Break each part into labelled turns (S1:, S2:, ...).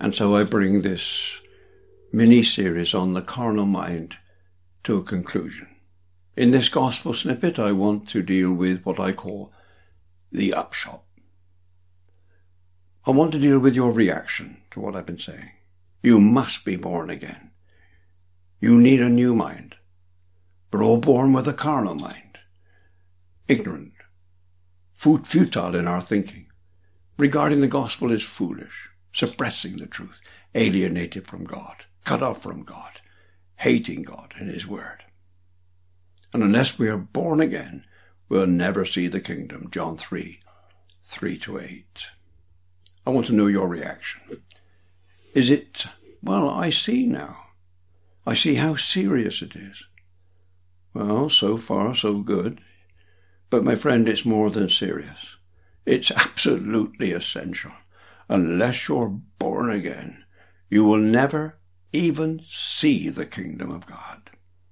S1: And so I bring this mini-series on the carnal mind to a conclusion. In this gospel snippet, I want to deal with what I call the upshot. I want to deal with your reaction to what I've been saying. You must be born again. You need a new mind. We're all born with a carnal mind. Ignorant. Futile in our thinking. Regarding the gospel as foolish. Suppressing the truth. Alienated from God. Cut off from God. Hating God and His word. And unless we are born again, we'll never see the kingdom. John 3, 3-8. I want to know your reaction. Is it, well, I see now. I see how serious it is. Well, so far, so good. But my friend, it's more than serious. It's absolutely essential. Unless you're born again, you will never even see the kingdom of God.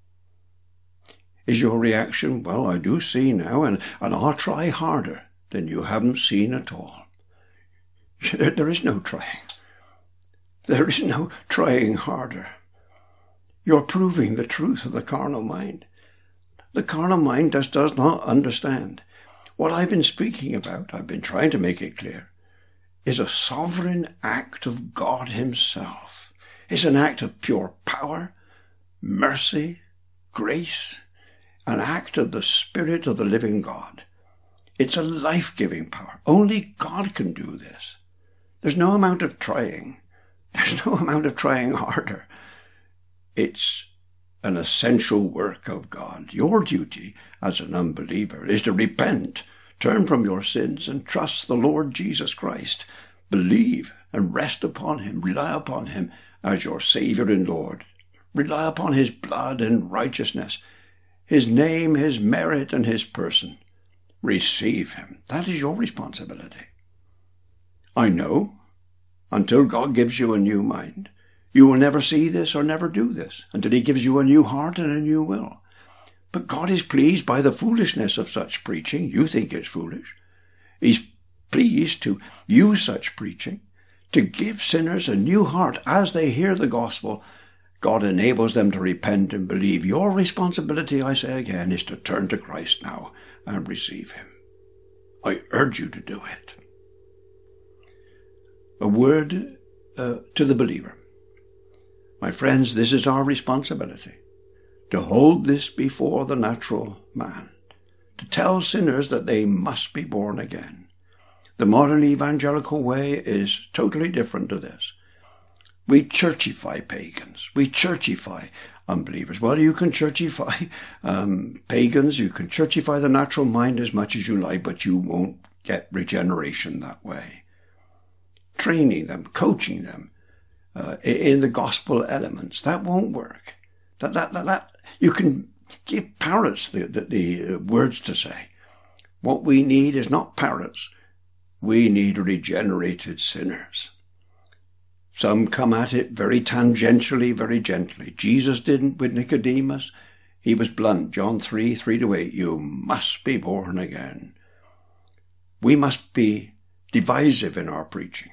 S1: Is your reaction, well, I do see now, and I'll try harder than you haven't seen at all. There is no trying. There is no trying harder. You're proving the truth of the carnal mind. The carnal mind just does not understand. What I've been speaking about, I've been trying to make it clear, is a sovereign act of God Himself. It's an act of pure power, mercy, grace, an act of the Spirit of the living God. It's a life-giving power. Only God can do this. There's no amount of trying. There's no amount of trying harder. It's an essential work of God. Your duty as an unbeliever is to repent, turn from your sins, and trust the Lord Jesus Christ. Believe and rest upon Him. Rely upon Him as your Savior and Lord. Rely upon His blood and righteousness, His name, His merit, and His person. Receive Him. That is your responsibility. I know, until God gives you a new mind, you will never see this or never do this, until He gives you a new heart and a new will. But God is pleased by the foolishness of such preaching. You think it's foolish. He's pleased to use such preaching to give sinners a new heart as they hear the gospel. God enables them to repent and believe. Your responsibility, I say again, is to turn to Christ now and receive Him. I urge you to do it. A word to the believer. My friends, this is our responsibility, to hold this before the natural man, to tell sinners that they must be born again. The modern evangelical way is totally different to this. We churchify pagans. We churchify unbelievers. Well, you can churchify pagans. You can churchify the natural mind as much as you like, but you won't get regeneration that way. Training them, coaching them in the gospel elements, that won't work. That you can give parrots the words to say. What we need is not parrots. We need regenerated sinners. Some come at it very tangentially, very gently. Jesus didn't with Nicodemus. He was blunt. John 3, 3-8. You must be born again. We must be divisive in our preaching.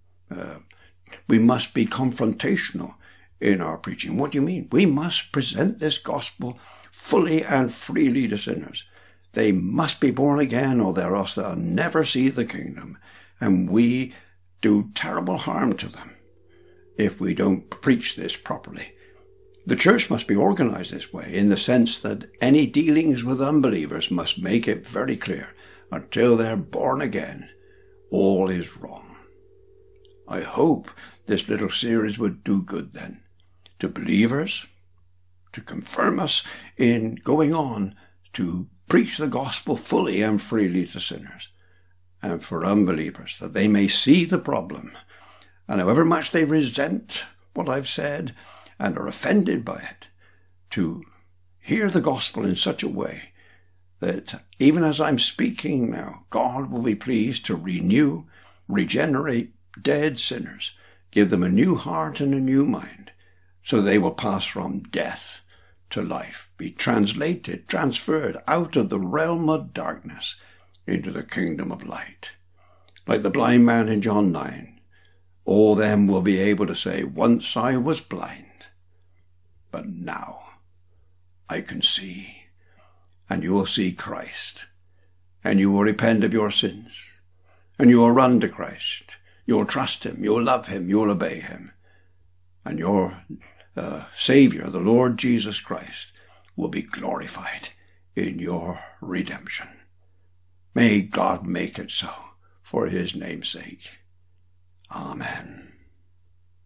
S1: We must be confrontational in our preaching. What do you mean? We must present this gospel fully and freely to sinners. They must be born again, or else they'll never see the kingdom. And we do terrible harm to them if we don't preach this properly. The church must be organized this way, in the sense that any dealings with unbelievers must make it very clear, until they're born again, all is wrong. I hope this little series would do good then, to believers, to confirm us in going on to preach the gospel fully and freely to sinners, and for unbelievers, that they may see the problem, and however much they resent what I've said and are offended by it, to hear the gospel in such a way that even as I'm speaking now, God will be pleased to renew, regenerate dead sinners, give them a new heart and a new mind, so they will pass from death to life, be translated, transferred out of the realm of darkness into the kingdom of light. Like the blind man in John 9, all them will be able to say, once I was blind, but now I can see. And you will see Christ, and you will repent of your sins, and you will run to Christ. You will trust him, you will love him, you will obey him. And your Savior, the Lord Jesus Christ, will be glorified in your redemption. May God make it so for his name's sake. Amen.